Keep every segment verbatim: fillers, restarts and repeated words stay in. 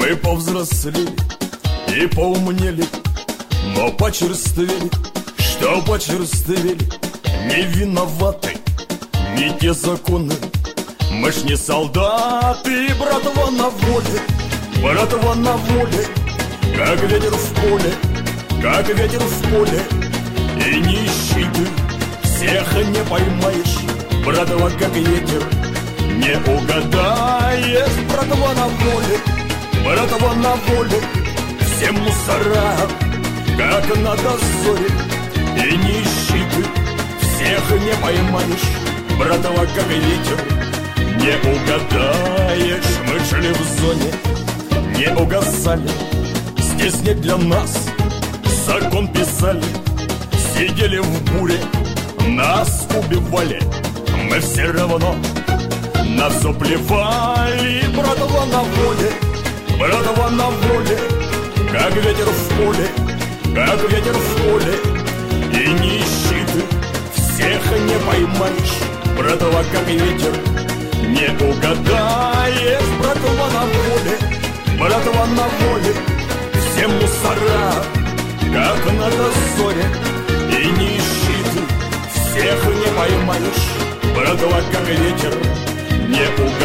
Мы повзрослели и поумнели, но почерствели. Что почерствели? Не виноваты не те законы. Мы ж не солдаты, братва на воле, братва на воле, как ветер в поле, как ветер в поле. И не ищи ты, всех не поймаешь, братва, как ветер, не угадаешь. Братва на воле, братва на воле, все мусора, как на дозоре. И не ищи ты, всех не поймаешь, братва, как ветер, не угадаешь. Мы жили в зоне, не угасали, здесь не для нас закон писали. Сидели в буре, нас убивали, мы все равно на все плевали. Братва на воле, братва на воле, как ветер в поле, как ветер в поле. И не ищи ты, всех не поймаешь, братва, как ветер, не угадаешь. Братва на воле, братва на воле, все мусора, как на дозоре. И не ищи ты, всех не поймаешь, братва, как ветер, не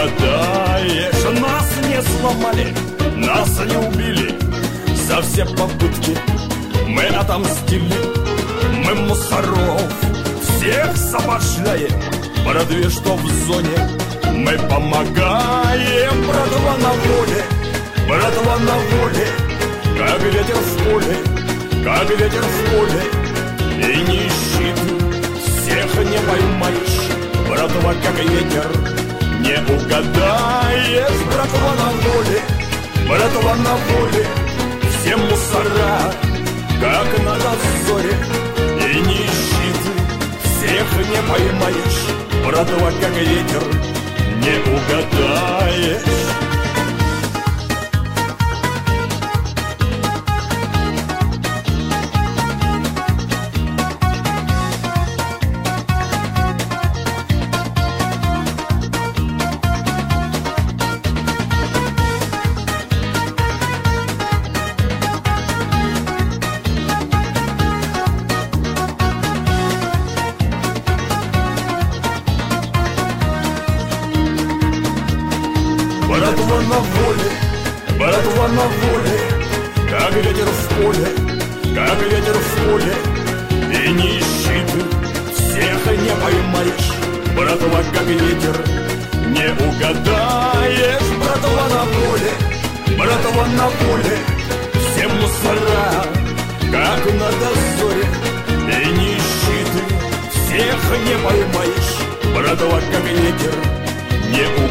угадаешь. Нас не сломали, нас не убили, за все попытки мы отомстили. Мы мусоров всех собашляем, братве, что в зоне мы помогаем. Братва на воле, братва на воле, как ветер в поле, как ветер в поле. И не ищи ты, всех не поймаешь, братва, как ветер, не угадаешь. Братва на воле, братва на воле, все мусора, как на дозоре. И не ищи ты, всех не поймаешь, братва, как ветер, не угадаешь. Братва на воле, братва на воле, как ветер в поле, как ветер в поле. И не ищи ты, всех не поймаешь, братва, как ветер, не угадаешь. Братва на воле, братва на воле, все мусора, как на дозоре. И не ищи ты, всех не поймаешь, братва, как ветер, не угадаешь.